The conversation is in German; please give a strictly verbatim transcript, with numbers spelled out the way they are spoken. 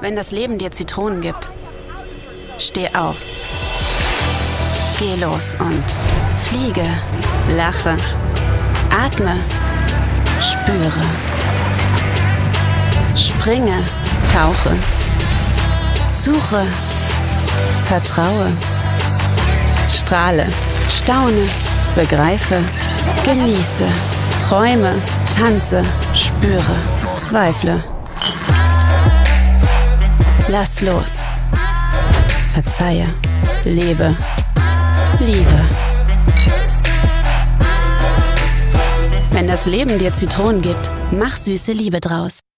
Wenn das Leben dir Zitronen gibt, steh auf. Geh los und fliege, lache, atme, spüre. Springe, tauche, suche, vertraue, strahle, staune, begreife, genieße, träume, tanze, spüre, zweifle. Lass los, verzeihe, lebe, liebe. Wenn das Leben dir Zitronen gibt, mach süße Liebe draus.